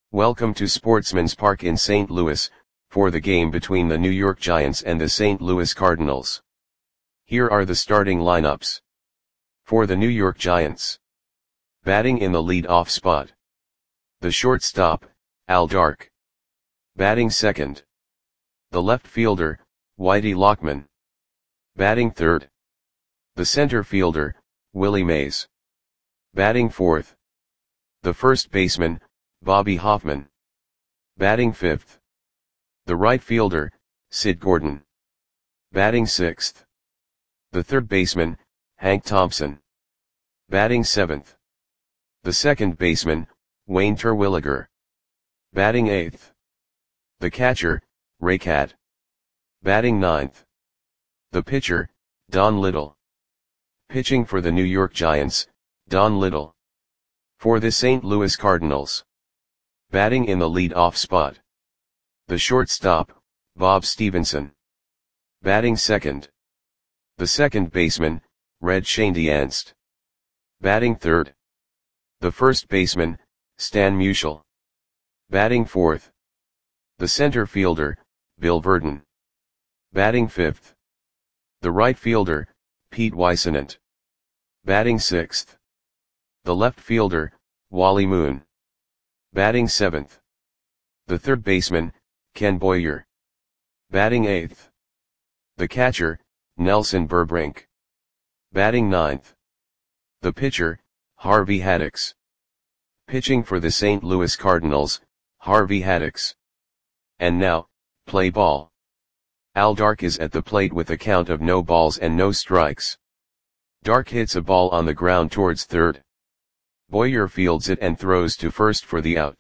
Welcome to Sportsman's Park in St. Louis, for the game between the New York Giants and the St. Louis Cardinals. Here are the starting lineups. For the New York Giants. Batting in the lead-off spot. The shortstop, Al Dark. Batting second. The left fielder, Whitey Lockman. Batting third. The center fielder, Willie Mays. Batting fourth. The first baseman, Bobby Hoffman. Batting fifth. The right fielder, Sid Gordon. Batting sixth. The third baseman, Hank Thompson. Batting seventh. The second baseman, Wayne Terwilliger. Batting eighth. The catcher, Ray Catt. Batting ninth. The pitcher, Don Little. Pitching for the New York Giants, Don Little. For the St. Louis Cardinals. Batting in the lead-off spot. The shortstop, Bob Stevenson. Batting second. The second baseman, Red Schoendienst. Batting third. The first baseman, Stan Musial. Batting fourth. The center fielder, Bill Virdon. Batting fifth. The right fielder, Pete Whisenant. Batting sixth. The left fielder, Wally Moon. Batting seventh. The third baseman, Ken Boyer. Batting eighth. The catcher, Nelson Burbrink. Batting ninth. The pitcher, Harvey Haddix. Pitching for the St. Louis Cardinals, Harvey Haddix. And now, play ball. Al Dark is at the plate with a count of no balls and no strikes. Dark hits a ball on the ground towards third. Boyer fields it and throws to first for the out.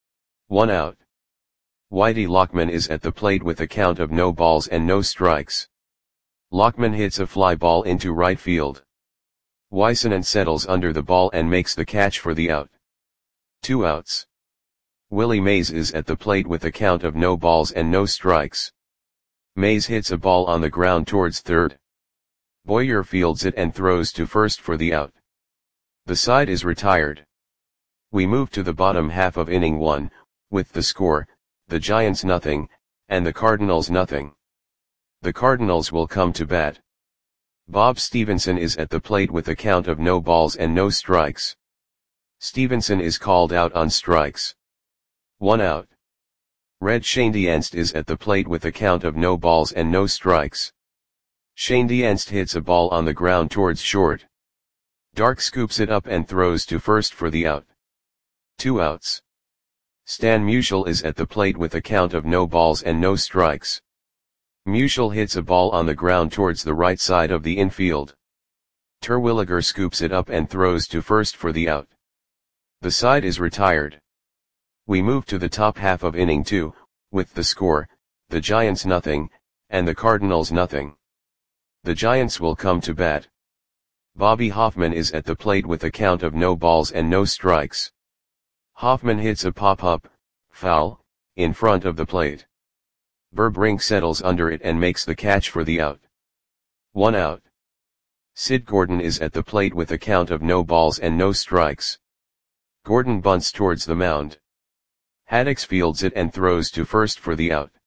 1 out. Whitey Lockman is at the plate with a count of no balls and no strikes. Lockman hits a fly ball into right field. Whisenant settles under the ball and makes the catch for the out. 2 outs. Willie Mays is at the plate with a count of no balls and no strikes. Mays hits a ball on the ground towards third. Boyer fields it and throws to first for the out. The side is retired. We move to the bottom half of inning 1, with the score, the Giants nothing, and the Cardinals nothing. The Cardinals will come to bat. Bob Stevenson is at the plate with a count of no balls and no strikes. Stevenson is called out on strikes. 1 out. Red Schoendienst is at the plate with a count of no balls and no strikes. Schoendienst hits a ball on the ground towards short. Dark scoops it up and throws to first for the out. 2 outs. Stan Musial is at the plate with a count of no balls and no strikes. Musial hits a ball on the ground towards the right side of the infield. Terwilliger scoops it up and throws to first for the out. The side is retired. We move to the top half of inning 2, with the score, the Giants nothing, and the Cardinals nothing. The Giants will come to bat. Bobby Hoffman is at the plate with a count of no balls and no strikes. Hoffman hits a pop-up, foul, in front of the plate. Burbrink settles under it and makes the catch for the out. 1 out. Sid Gordon is at the plate with a count of no balls and no strikes. Gordon bunts towards the mound. Haddix fields it and throws to first for the out.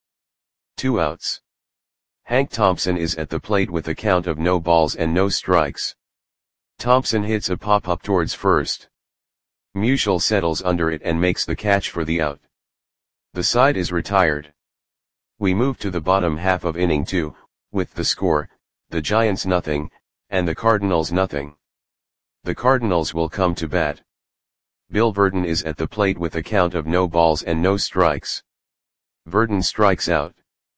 2 outs. Hank Thompson is at the plate with a count of no balls and no strikes. Thompson hits a pop-up towards first. Musial settles under it and makes the catch for the out. The side is retired. We move to the bottom half of inning 2, with the score, the Giants nothing, and the Cardinals nothing. The Cardinals will come to bat. Bill Virdon is at the plate with a count of no balls and no strikes. Virdon strikes out.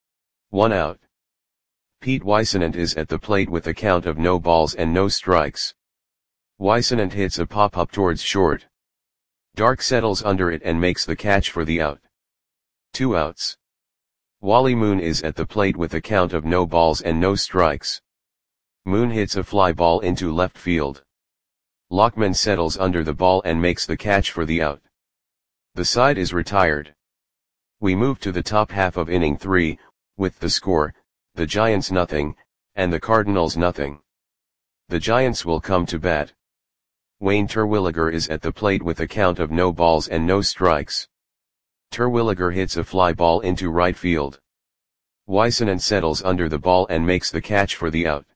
1 out. Pete Whisenant is at the plate with a count of no balls and no strikes. Whisenant hits a pop-up towards short. Dark settles under it and makes the catch for the out. 2 outs. Wally Moon is at the plate with a count of no balls and no strikes. Moon hits a fly ball into left field. Lockman settles under the ball and makes the catch for the out. The side is retired. We move to the top half of inning 3, with the score, the Giants nothing, and the Cardinals nothing. The Giants will come to bat. Wayne Terwilliger is at the plate with a count of no balls and no strikes. Terwilliger hits a fly ball into right field. Wysonen settles under the ball and makes the catch for the out.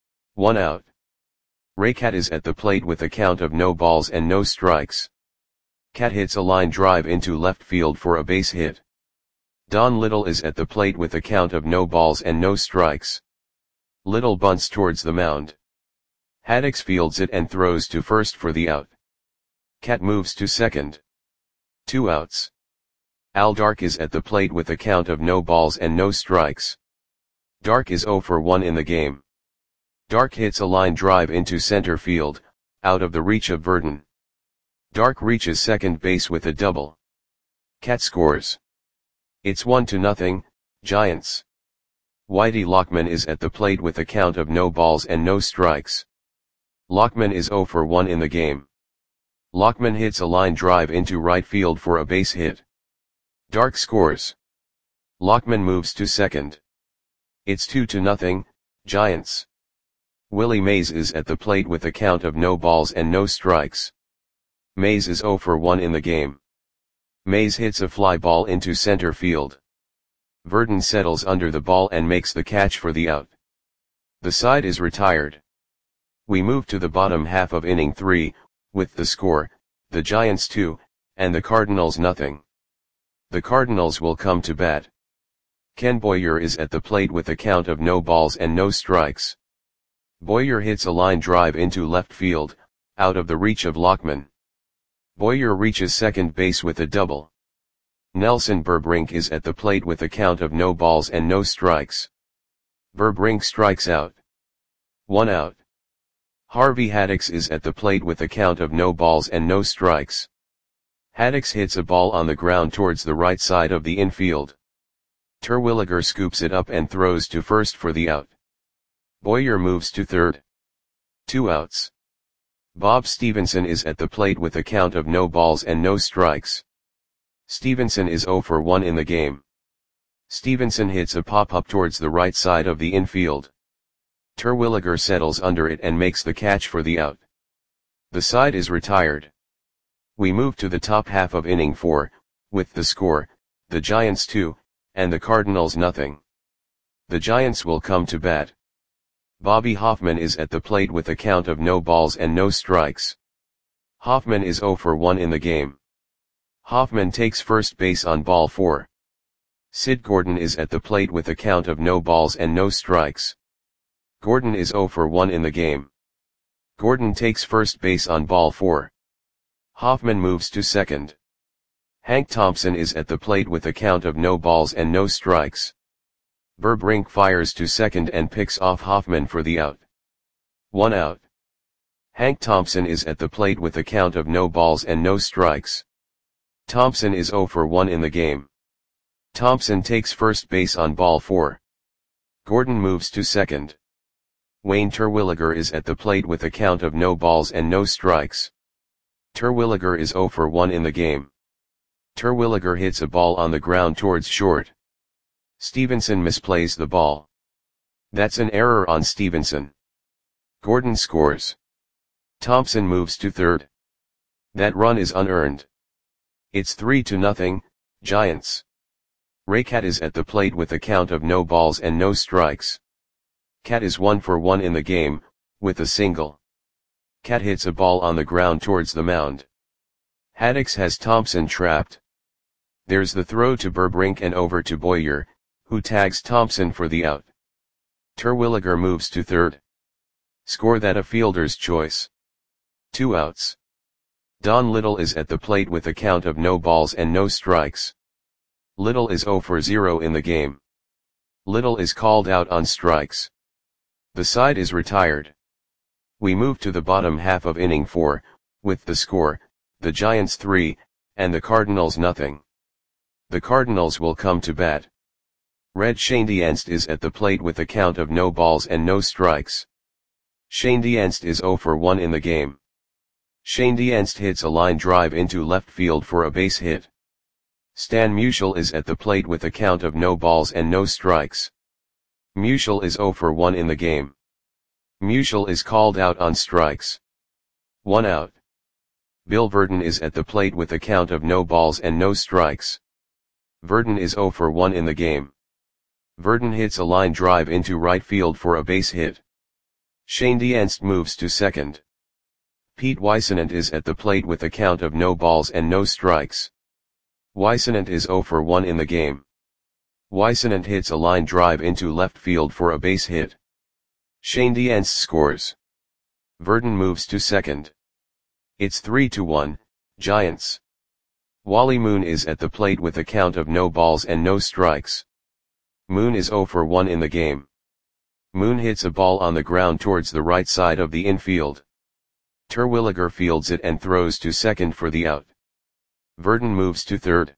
1 out. Raycat is at the plate with a count of no balls and no strikes. Cat hits a line drive into left field for a base hit. Don Little is at the plate with a count of no balls and no strikes. Little bunts towards the mound. Haddix fields it and throws to first for the out. Cat moves to second. 2 outs. Al Dark is at the plate with a count of no balls and no strikes. Dark is 0 for 1 in the game. Dark hits a line drive into center field, out of the reach of Verdon. Dark reaches second base with a double. Cat scores. It's 1-0, Giants. Whitey Lockman is at the plate with a count of no balls and no strikes. Lockman is 0 for 1 in the game. Lockman hits a line drive into right field for a base hit. Dark scores. Lockman moves to second. It's 2-0, Giants. Willie Mays is at the plate with a count of no balls and no strikes. Mays is 0 for 1 in the game. Mays hits a fly ball into center field. Verdon settles under the ball and makes the catch for the out. The side is retired. We move to the bottom half of inning 3, with the score, the Giants 2, and the Cardinals 0. The Cardinals will come to bat. Ken Boyer is at the plate with a count of no balls and no strikes. Boyer hits a line drive into left field, out of the reach of Lockman. Boyer reaches second base with a double. Nelson Burbrink is at the plate with a count of no balls and no strikes. Burbrink strikes out. 1 out. Harvey Haddix is at the plate with a count of no balls and no strikes. Haddix hits a ball on the ground towards the right side of the infield. Terwilliger scoops it up and throws to first for the out. Boyer moves to third. 2 outs. Bob Stevenson is at the plate with a count of no balls and no strikes. Stevenson is 0 for 1 in the game. Stevenson hits a pop-up towards the right side of the infield. Terwilliger settles under it and makes the catch for the out. The side is retired. We move to the top half of inning 4, with the score, the Giants 2, and the Cardinals 0. The Giants will come to bat. Bobby Hoffman is at the plate with a count of no balls and no strikes. Hoffman is 0 for 1 in the game. Hoffman takes first base on ball 4. Sid Gordon is at the plate with a count of no balls and no strikes. Gordon is 0 for 1 in the game. Gordon takes first base on ball 4. Hoffman moves to second. Hank Thompson is at the plate with a count of no balls and no strikes. Burbrink fires to second and picks off Hoffman for the out. 1 out. Hank Thompson is at the plate with a count of no balls and no strikes. Thompson is 0 for 1 in the game. Thompson takes first base on ball 4. Gordon moves to second. Wayne Terwilliger is at the plate with a count of no balls and no strikes. Terwilliger is 0 for 1 in the game. Terwilliger hits a ball on the ground towards short. Stevenson misplays the ball. That's an error on Stevenson. Gordon scores. Thompson moves to third. That run is unearned. It's 3-0, Giants. Raycat is at the plate with a count of no balls and no strikes. Cat is 1 for 1 in the game, with a single. Cat hits a ball on the ground towards the mound. Haddix has Thompson trapped. There's the throw to Burbrink and over to Boyer, who tags Thompson for the out. Terwilliger moves to third. Score that a fielder's choice. 2 outs. Don Little is at the plate with a count of no balls and no strikes. Little is 0 for 0 in the game. Little is called out on strikes. The side is retired. We move to the bottom half of inning 4, with the score, the Giants 3, and the Cardinals 0. The Cardinals will come to bat. Red Schoendienst is at the plate with a count of no balls and no strikes. Schoendienst is 0 for 1 in the game. Schoendienst hits a line drive into left field for a base hit. Stan Musial is at the plate with a count of no balls and no strikes. Musial is 0 for 1 in the game. Musial is called out on strikes. 1 out. Bill Verdon is at the plate with a count of no balls and no strikes. Verdon is 0 for 1 in the game. Verdon hits a line drive into right field for a base hit. Shane Dienst moves to second. Pete Weissenant is at the plate with a count of no balls and no strikes. Weissenant is 0 for 1 in the game. Weissenant hits a line drive into left field for a base hit. Shane Dienst scores. Verdon moves to second. It's 3-1, Giants. Wally Moon is at the plate with a count of no balls and no strikes. Moon is 0 for 1 in the game. Moon hits a ball on the ground towards the right side of the infield. Terwilliger fields it and throws to second for the out. Verdon moves to third.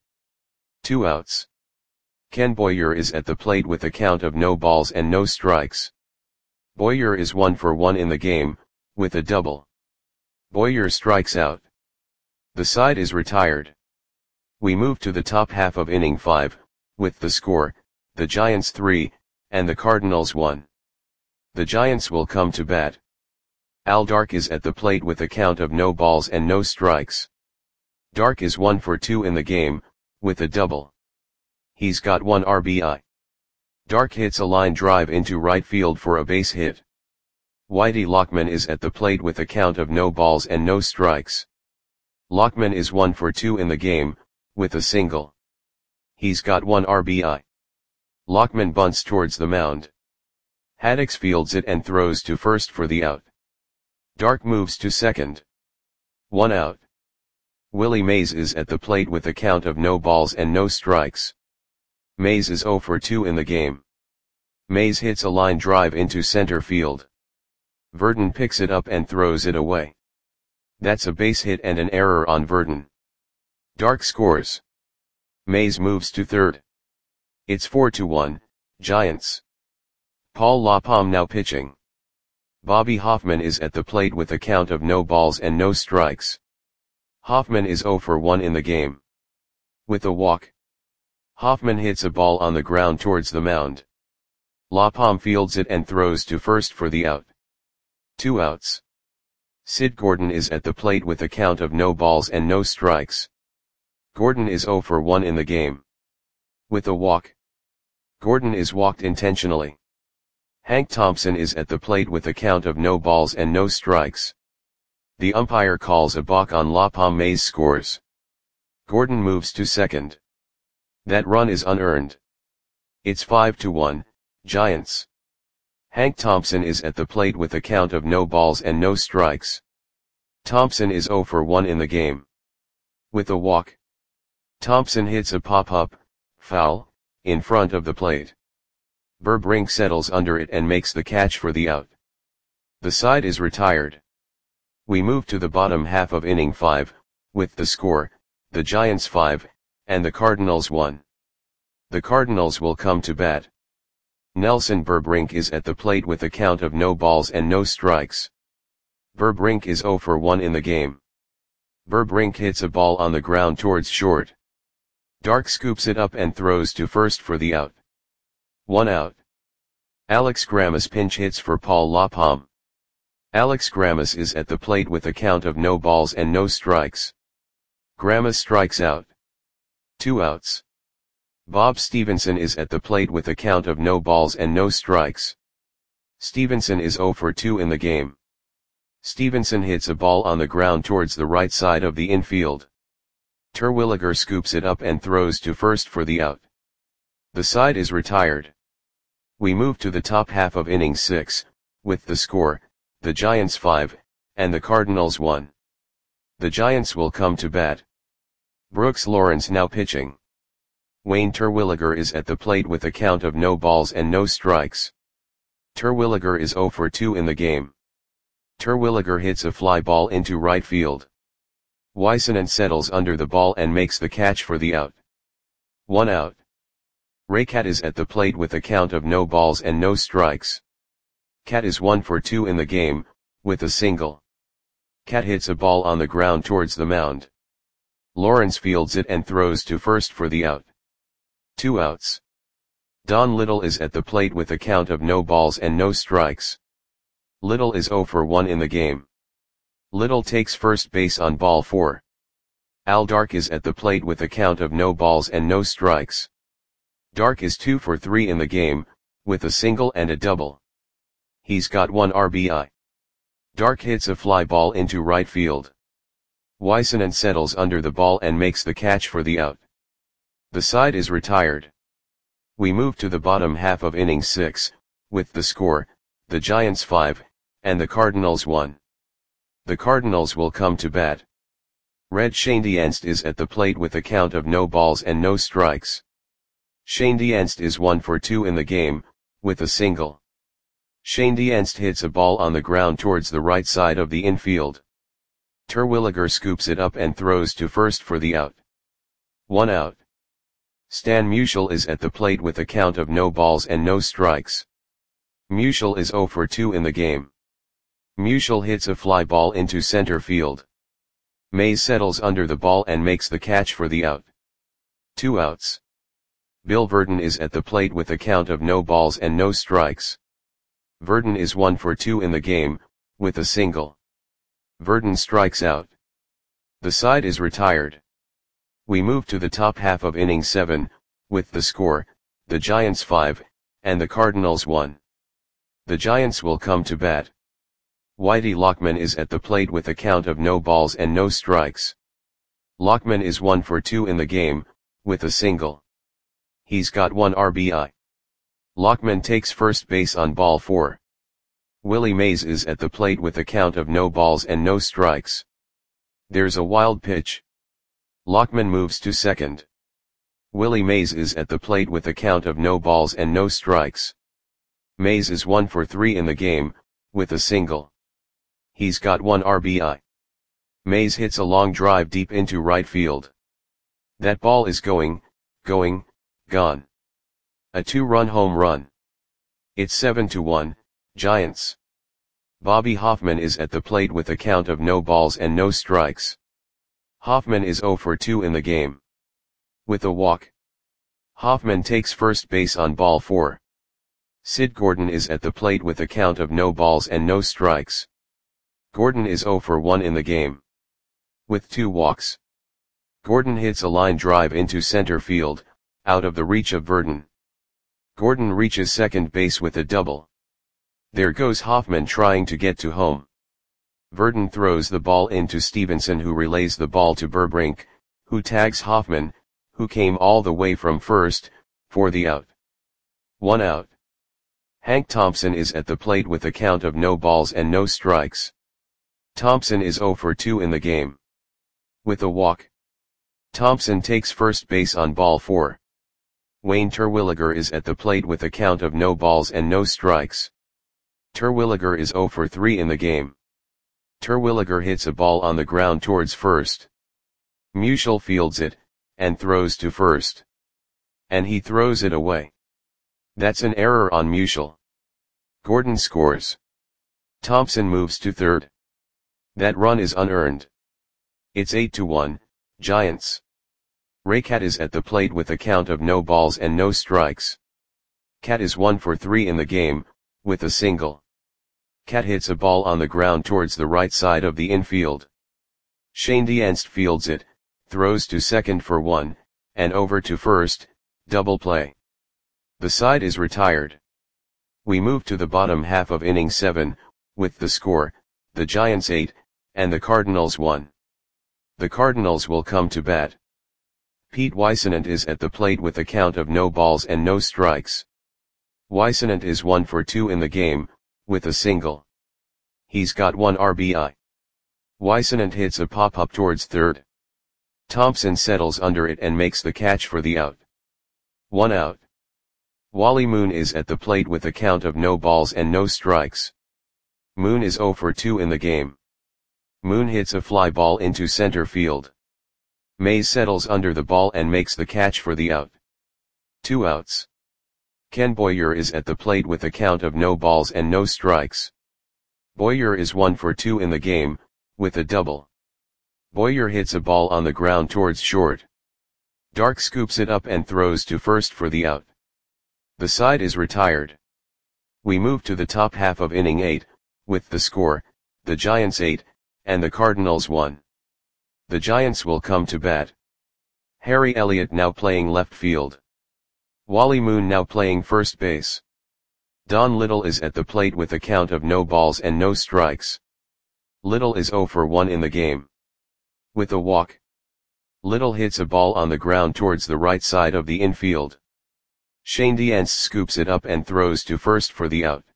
2 outs. Ken Boyer is at the plate with a count of no balls and no strikes. Boyer is 1 for 1 in the game, with a double. Boyer strikes out. The side is retired. We move to the top half of inning 5, with the score, the Giants 3, and the Cardinals 1. The Giants will come to bat. Al Dark is at the plate with a count of no balls and no strikes. Dark is 1 for 2 in the game, with a double. He's got 1 RBI. Dark hits a line drive into right field for a base hit. Whitey Lockman is at the plate with a count of no balls and no strikes. Lockman is 1 for 2 in the game, with a single. He's got 1 RBI. Lockman bunts towards the mound. Haddix fields it and throws to first for the out. Dark moves to second. 1 out. Willie Mays is at the plate with a count of no balls and no strikes. Mays is 0 for 2 in the game. Mays hits a line drive into center field. Verdon picks it up and throws it away. That's a base hit and an error on Verdon. Dark scores. Mays moves to third. It's 4-1, Giants. Paul LaPalme now pitching. Bobby Hoffman is at the plate with a count of no balls and no strikes. Hoffman is 0 for 1 in the game. With a walk. Hoffman hits a ball on the ground towards the mound. LaPalme fields it and throws to first for the out. 2 outs. Sid Gordon is at the plate with a count of no balls and no strikes. Gordon is 0 for 1 in the game. With a walk. Gordon is walked intentionally. Hank Thompson is at the plate with a count of no balls and no strikes. The umpire calls a balk on LaPalme. Mays scores. Gordon moves to second. That run is unearned. It's 5-1, Giants. Hank Thompson is at the plate with a count of no balls and no strikes. Thompson is 0 for 1 in the game. With a walk. Thompson hits a pop-up, foul, in front of the plate. Burr Brink settles under it and makes the catch for the out. The side is retired. We move to the bottom half of inning 5, with the score, the Giants 5, and the Cardinals 1. The Cardinals will come to bat. Nelson Burbrink is at the plate with a count of no balls and no strikes. Burbrink is 0 for 1 in the game. Burbrink hits a ball on the ground towards short. Dark scoops it up and throws to first for the out. 1 out. Alex Grammas pinch hits for Paul LaPalme. Alex Grammas is at the plate with a count of no balls and no strikes. Grammas strikes out. 2 outs. Bob Stevenson is at the plate with a count of no balls and no strikes. Stevenson is 0 for 2 in the game. Stevenson hits a ball on the ground towards the right side of the infield. Terwilliger scoops it up and throws to first for the out. The side is retired. We move to the top half of inning 6, with the score, the Giants 5, and the Cardinals 1. The Giants will come to bat. Brooks Lawrence now pitching. Wayne Terwilliger is at the plate with a count of no balls and no strikes. Terwilliger is 0 for 2 in the game. Terwilliger hits a fly ball into right field. Weissenant settles under the ball and makes the catch for the out. 1 out. Raycat is at the plate with a count of no balls and no strikes. Cat is 1 for 2 in the game, with a single. Cat hits a ball on the ground towards the mound. Lawrence fields it and throws to first for the out. 2 outs. Don Little is at the plate with a count of no balls and no strikes. Little is 0 for 1 in the game. Little takes first base on ball 4. Al Dark is at the plate with a count of no balls and no strikes. Dark is 2 for 3 in the game, with a single and a double. He's got 1 RBI. Dark hits a fly ball into right field. Wysenant settles under the ball and makes the catch for the out. The side is retired. We move to the bottom half of inning 6, with the score, the Giants 5, and the Cardinals 1. The Cardinals will come to bat. Red Schoendienst is at the plate with a count of no balls and no strikes. Schoendienst is 1 for 2 in the game, with a single. Schoendienst hits a ball on the ground towards the right side of the infield. Terwilliger scoops it up and throws to first for the out. 1 out. Stan Musial is at the plate with a count of no balls and no strikes. Musial is 0 for 2 in the game. Musial hits a fly ball into center field. Mays settles under the ball and makes the catch for the out. 2 outs. Bill Verdon is at the plate with a count of no balls and no strikes. Verdon is 1 for 2 in the game, with a single. Verdon strikes out. The side is retired. We move to the top half of inning 7, with the score, the Giants 5, and the Cardinals 1. The Giants will come to bat. Whitey Lockman is at the plate with a count of no balls and no strikes. Lockman is 1 for 2 in the game, with a single. He's got 1 RBI. Lockman takes first base on ball 4. Willie Mays is at the plate with a count of no balls and no strikes. There's a wild pitch. Lockman moves to second. Willie Mays is at the plate with a count of no balls and no strikes. Mays is 1 for 3 in the game, with a single. He's got 1 RBI. Mays hits a long drive deep into right field. That ball is gone. A 2-run home run. It's 7-1, Giants. Bobby Hoffman is at the plate with a count of no balls and no strikes. Hoffman is 0 for 2 in the game. With a walk. Hoffman takes first base on ball 4. Sid Gordon is at the plate with a count of no balls and no strikes. Gordon is 0 for 1 in the game. With 2 walks. Gordon hits a line drive into center field, out of the reach of Verdon. Gordon reaches second base with a double. There goes Hoffman trying to get to home. Verdon throws the ball into Stevenson, who relays the ball to Burbrink, who tags Hoffman, who came all the way from first, for the out. 1 out. Hank Thompson is at the plate with a count of no balls and no strikes. Thompson is 0 for 2 in the game. With a walk. Thompson takes first base on ball 4. Wayne Terwilliger is at the plate with a count of no balls and no strikes. Terwilliger is 0 for 3 in the game. Terwilliger hits a ball on the ground towards first. Musial fields it, and throws to first. And he throws it away. That's an error on Musial. Gordon scores. Thompson moves to third. That run is unearned. It's 8-1, Giants. Raycat is at the plate with a count of no balls and no strikes. Cat is 1 for 3 in the game, with a single. Cat hits a ball on the ground towards the right side of the infield. Schoendienst fields it, throws to second for 1, and over to first, double play. The side is retired. We move to the bottom half of inning 7, with the score, the Giants 8, and the Cardinals 1. The Cardinals will come to bat. Pete Wysenant is at the plate with a count of no balls and no strikes. Wysenant is 1 for 2 in the game, with a single. He's got 1 RBI. Wysenant hits a pop-up towards third. Thompson settles under it and makes the catch for the out. 1 out. Wally Moon is at the plate with a count of no balls and no strikes. Moon is 0 for 2 in the game. Moon hits a fly ball into center field. Mays settles under the ball and makes the catch for the out. 2 outs. Ken Boyer is at the plate with a count of no balls and no strikes. Boyer is 1 for 2 in the game, with a double. Boyer hits a ball on the ground towards short. Dark scoops it up and throws to first for the out. The side is retired. We move to the top half of inning 8, with the score, the Giants 8, and the Cardinals 1. The Giants will come to bat. Harry Elliott now playing left field. Wally Moon now playing first base. Don Little is at the plate with a count of no balls and no strikes. Little is 0 for 1 in the game. With a walk, Little hits a ball on the ground towards the right side of the infield. Shane Diance scoops it up and throws to first for the out.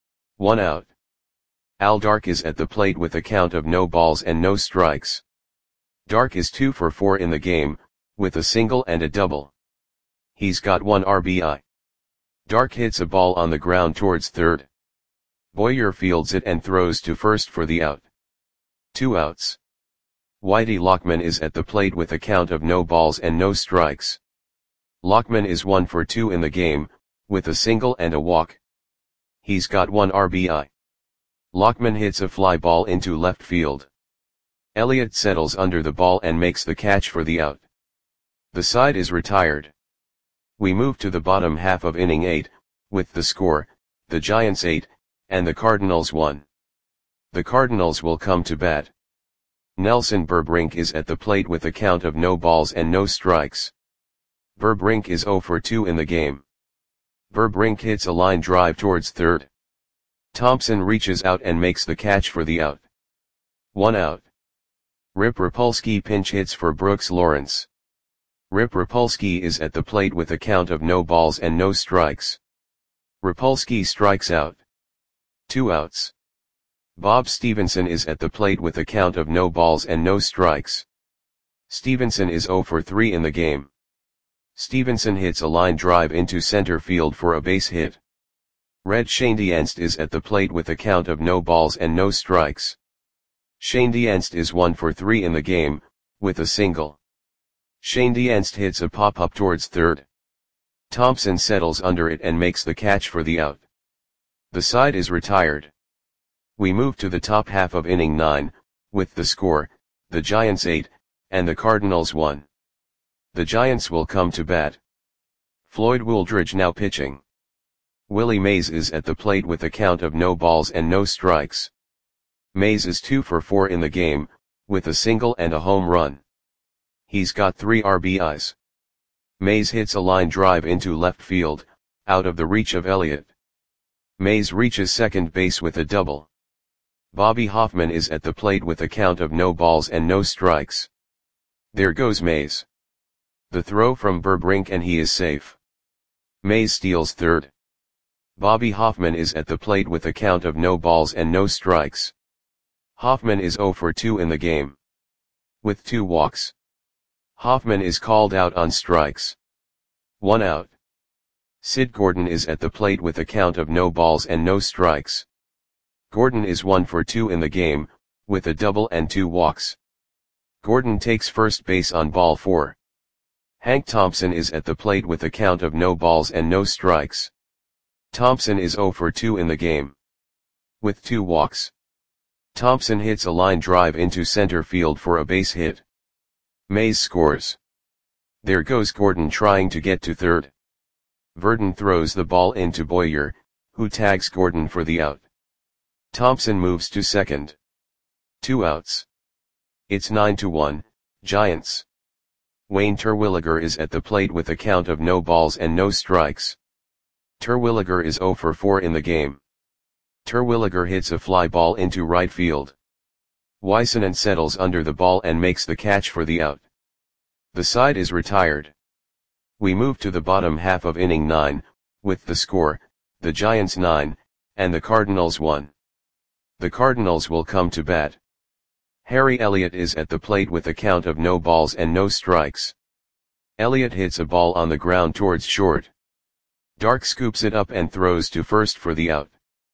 1 out. Al Dark is at the plate with a count of no balls and no strikes. Dark is 2 for 4 in the game, with a single and a double. He's got 1 RBI. Dark hits a ball on the ground towards third. Boyer fields it and throws to first for the out. 2 outs. Whitey Lockman is at the plate with a count of no balls and no strikes. Lockman is 1 for 2 in the game, with a single and a walk. He's got 1 RBI. Lockman hits a fly ball into left field. Elliott settles under the ball and makes the catch for the out. The side is retired. We move to the bottom half of inning 8, with the score, the Giants 8, and the Cardinals 1. The Cardinals will come to bat. Nelson Burbrink is at the plate with a count of no balls and no strikes. Burbrink is 0 for 2 in the game. Burbrink hits a line drive towards third. Thompson reaches out and makes the catch for the out. 1 out. Rip Rapolsky pinch hits for Brooks Lawrence. Rip Rapolsky is at the plate with a count of no balls and no strikes. Rapolsky strikes out. 2 outs. Bob Stevenson is at the plate with a count of no balls and no strikes. Stevenson is 0 for 3 in the game. Stevenson hits a line drive into center field for a base hit. Red Shane Diance is at the plate with a count of no balls and no strikes. Shane Diance is 1 for 3 in the game, with a single. Shane Diance hits a pop-up towards third. Thompson settles under it and makes the catch for the out. The side is retired. We move to the top half of inning 9, with the score, the Giants 8, and the Cardinals 1. The Giants will come to bat. Floyd Wooldridge now pitching. Willie Mays is at the plate with a count of no balls and no strikes. Mays is 2 for 4 in the game, with a single and a home run. He's got 3 RBIs. Mays hits a line drive into left field, out of the reach of Elliott. Mays reaches second base with a double. Bobby Hoffman is at the plate with a count of no balls and no strikes. There goes Mays. The throw from Burbrink and he is safe. Mays steals third. Bobby Hoffman is at the plate with a count of no balls and no strikes. Hoffman is 0 for 2 in the game. With 2 walks. Hoffman is called out on strikes. 1 out. Sid Gordon is at the plate with a count of no balls and no strikes. Gordon is 1 for 2 in the game, with a double and 2 walks. Gordon takes first base on ball 4. Hank Thompson is at the plate with a count of no balls and no strikes. Thompson is 0 for 2 in the game. With 2 walks. Thompson hits a line drive into center field for a base hit. Mays scores. There goes Gordon trying to get to third. Verdon throws the ball into Boyer, who tags Gordon for the out. Thompson moves to second. 2 outs. It's 9-1, Giants. Wayne Terwilliger is at the plate with a count of no balls and no strikes. Terwilliger is 0 for 4 in the game. Terwilliger hits a fly ball into right field. Weissenen settles under the ball and makes the catch for the out. The side is retired. We move to the bottom half of inning 9, with the score, the Giants 9, and the Cardinals 1. The Cardinals will come to bat. Harry Elliott is at the plate with a count of no balls and no strikes. Elliott hits a ball on the ground towards short. Dark scoops it up and throws to first for the out.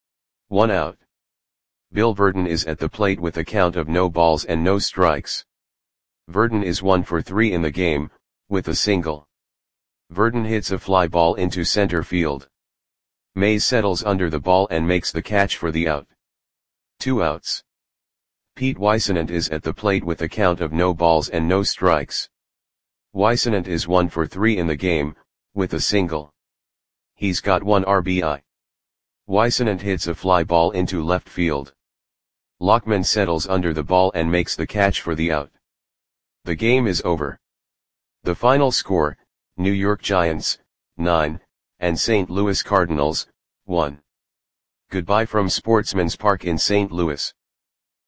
1 out. Bill Verdon is at the plate with a count of no balls and no strikes. Verdon is 1 for 3 in the game, with a single. Verdon hits a fly ball into center field. Mays settles under the ball and makes the catch for the out. 2 outs. Pete Weissenen is at the plate with a count of no balls and no strikes. Weissenen is 1 for 3 in the game, with a single. He's got 1 RBI. Weissenen hits a fly ball into left field. Lockman settles under the ball and makes the catch for the out. The game is over. The final score, New York Giants, 9, and St. Louis Cardinals, 1. Goodbye from Sportsman's Park in St. Louis.